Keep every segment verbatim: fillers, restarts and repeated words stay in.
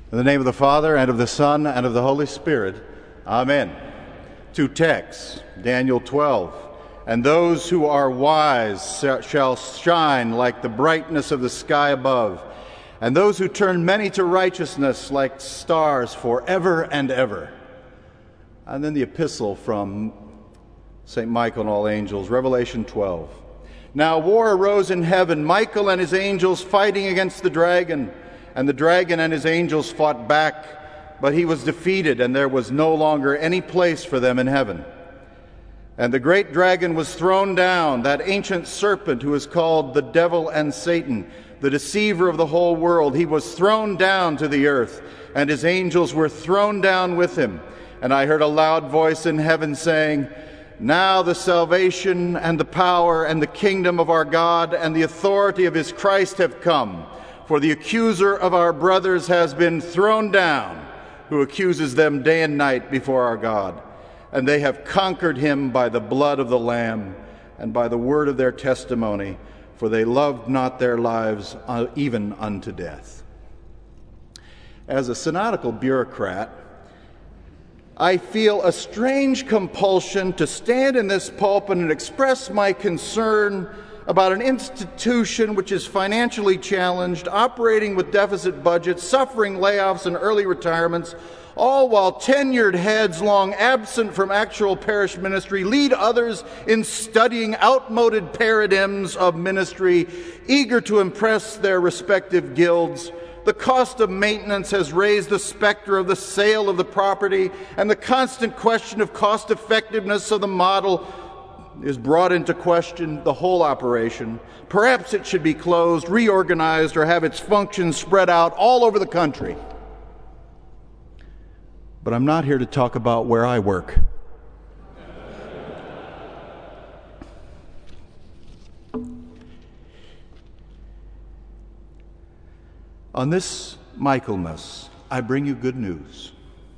In the name of the Father, and of the Son, and of the Holy Spirit. Amen. Two texts, Daniel twelve. And those who are wise shall shine like the brightness of the sky above, and those who turn many to righteousness like stars forever and ever. And then the epistle from Saint Michael and all angels, Revelation twelve. Now war arose in heaven, Michael and his angels fighting against the dragon. And the dragon and his angels fought back, but he was defeated, and there was no longer any place for them in heaven. And the great dragon was thrown down, that ancient serpent who is called the devil and Satan, the deceiver of the whole world. He was thrown down to the earth, and his angels were thrown down with him. And I heard a loud voice in heaven saying, Now the salvation and the power and the kingdom of our God and the authority of his Christ have come. For the accuser of our brothers has been thrown down, who accuses them day and night before our God. And they have conquered him by the blood of the Lamb and by the word of their testimony, for they loved not their lives uh, even unto death. As a synodical bureaucrat, I feel a strange compulsion to stand in this pulpit and express my concern about an institution which is financially challenged, operating with deficit budgets, suffering layoffs and early retirements, all while tenured heads long absent from actual parish ministry lead others in studying outmoded paradigms of ministry, eager to impress their respective guilds. The cost of maintenance has raised the specter of the sale of the property, and the constant question of cost effectiveness of the model is brought into question the whole operation. Perhaps it should be closed, reorganized, or have its functions spread out all over the country. But I'm not here to talk about where I work. On this Michaelmas, I bring you good news.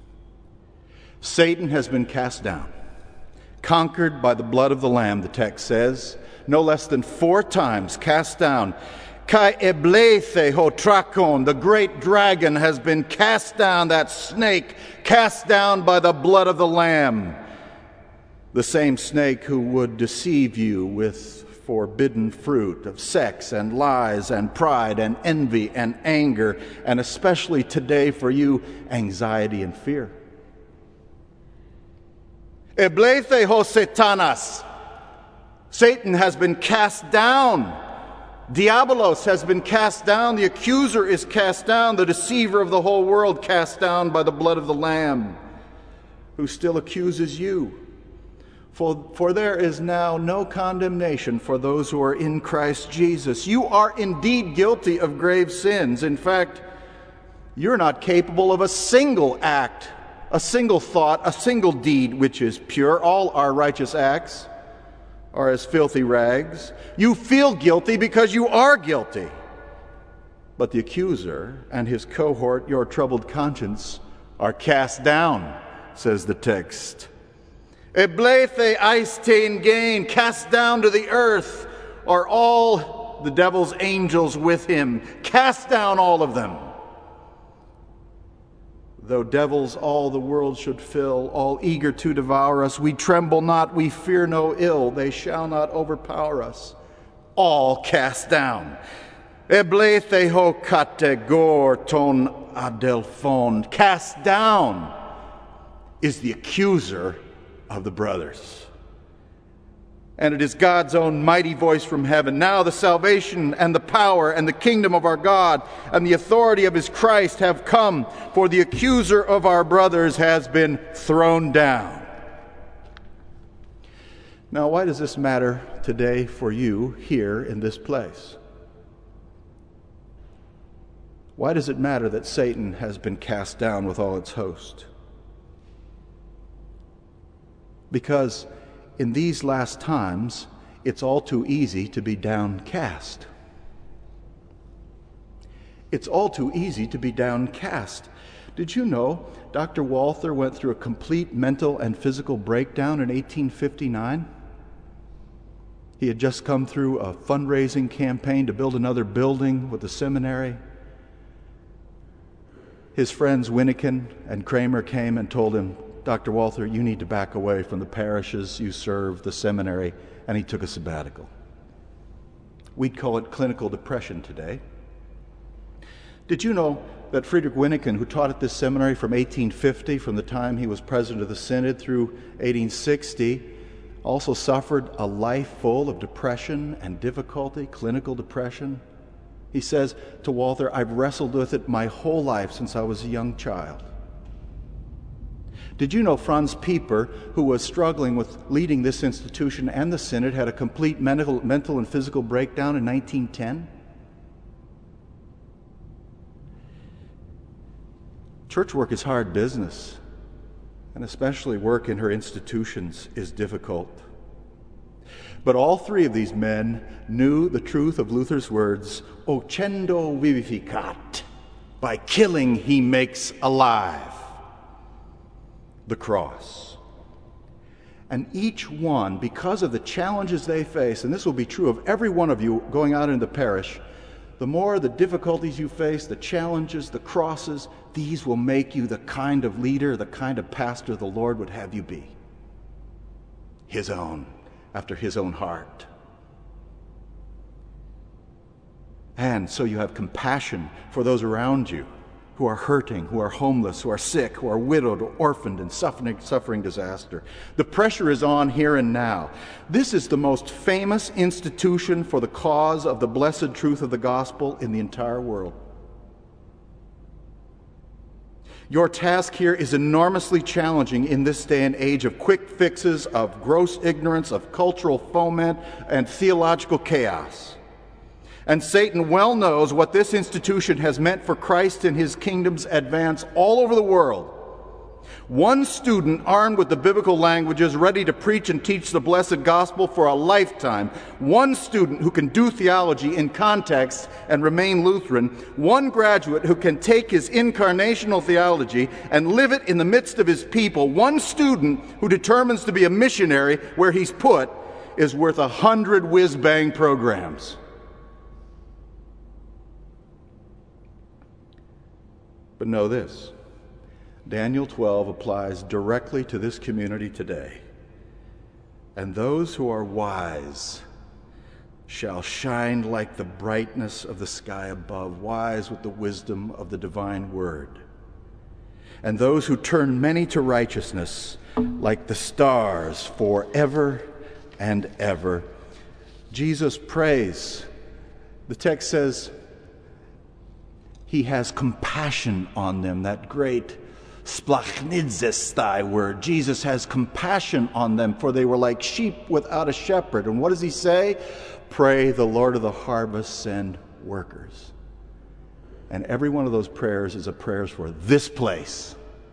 Satan has been cast down, conquered by the blood of the Lamb, the text says, no less than four times cast down. Kai eblethe ho trakon, the great dragon has been cast down, that snake cast down by the blood of the Lamb. The same snake who would deceive you with forbidden fruit of sex and lies and pride and envy and anger, and especially today for you, anxiety and fear. Eblethe ho satanas. Satan has been cast down. Diabolos has been cast down. The accuser is cast down. The deceiver of the whole world cast down by the blood of the Lamb, who still accuses you. For, for there is now no condemnation for those who are in Christ Jesus. You are indeed guilty of grave sins. In fact, you're not capable of a single act, a single thought, a single deed which is pure. All our righteous acts are as filthy rags. You feel guilty because you are guilty. But the accuser and his cohort, your troubled conscience, are cast down, says the text. Eblethe eistain gain, cast down to the earth, are all the devil's angels with him. Cast down all of them. Though devils all the world should fill, all eager to devour us, we tremble not, we fear no ill. They shall not overpower us. All cast down. Eblethe ho kategor ton adelphon. Cast down is the accuser of the brothers. And it is God's own mighty voice from heaven. Now the salvation and the power and the kingdom of our God and the authority of his Christ have come, for the accuser of our brothers has been thrown down. Now, why does this matter today for you here in this place? Why does it matter that Satan has been cast down with all its host? Because in these last times, it's all too easy to be downcast. It's all too easy to be downcast. Did you know Doctor Walther went through a complete mental and physical breakdown in eighteen fifty-nine? He had just come through a fundraising campaign to build another building with the seminary. his friends Winnikin and Kramer came and told him, Doctor Walther, you need to back away from the parishes you serve, the seminary, and he took a sabbatical. We'd call it clinical depression today. Did you know that Friedrich Winnikin, who taught at this seminary from eighteen fifty, from the time he was president of the synod through eighteen sixty, also suffered a life full of depression and difficulty, clinical depression? He says to Walther, I've wrestled with it my whole life since I was a young child. Did you know Franz Pieper, who was struggling with leading this institution and the synod, had a complete mental, mental and physical breakdown in nineteen ten? Church work is hard business, and especially work in her institutions is difficult. But all three of these men knew the truth of Luther's words, Ocendo vivificat, by killing he makes alive, the cross. And each one, because of the challenges they face, and this will be true of every one of you going out into the parish, the more the difficulties you face, the challenges, the crosses, these will make you the kind of leader, the kind of pastor the Lord would have you be. His own, after his own heart. And so you have compassion for those around you who are hurting, who are homeless, who are sick, who are widowed, or orphaned, and suffering, suffering disaster. The pressure is on here and now. This is the most famous institution for the cause of the blessed truth of the gospel in the entire world. Your task here is enormously challenging in this day and age of quick fixes, of gross ignorance, of cultural foment, and theological chaos. And Satan well knows what this institution has meant for Christ and his kingdom's advance all over the world. One student armed with the biblical languages, ready to preach and teach the blessed gospel for a lifetime. One student who can do theology in context and remain Lutheran. One graduate who can take his incarnational theology and live it in the midst of his people. One student who determines to be a missionary where he's put is worth a hundred whiz-bang programs. But know this, Daniel twelve applies directly to this community today. And those who are wise shall shine like the brightness of the sky above, wise with the wisdom of the divine word. And those who turn many to righteousness like the stars forever and ever. Jesus prays. The text says, he has compassion on them, that great splachnidzestai word. Jesus has compassion on them, for they were like sheep without a shepherd. And what does he say? Pray the Lord of the harvest send workers. And every one of those prayers is a prayer for this place.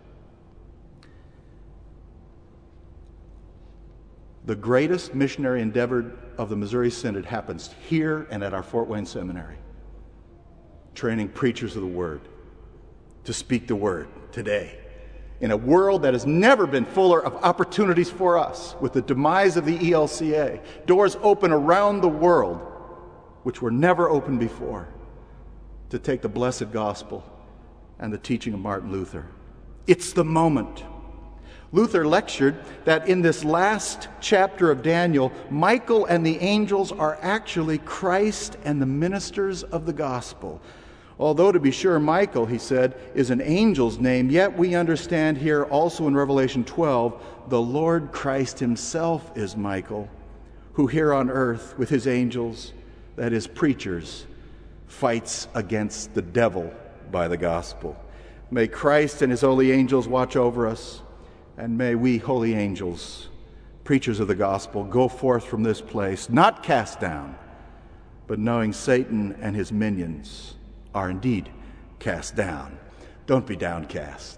The greatest missionary endeavor of the Missouri Synod happens here and at our Fort Wayne Seminary. Training preachers of the Word to speak the Word today in a world that has never been fuller of opportunities for us. With the demise of the E L C A, doors open around the world which were never open before to take the blessed gospel and the teaching of Martin Luther. It's the moment. Luther lectured that in this last chapter of Daniel, Michael and the angels are actually Christ and the ministers of the gospel. Although, to be sure, Michael, he said, is an angel's name, yet we understand here also in Revelation twelve, the Lord Christ himself is Michael, who here on earth with his angels, that is, preachers, fights against the devil by the gospel. May Christ and his holy angels watch over us, and may we, holy angels, preachers of the gospel, go forth from this place, not cast down, but knowing Satan and his minions are indeed cast down. Don't be downcast.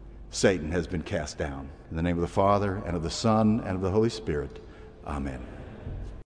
Satan has been cast down. In the name of the Father, and of the Son, and of the Holy Spirit. Amen.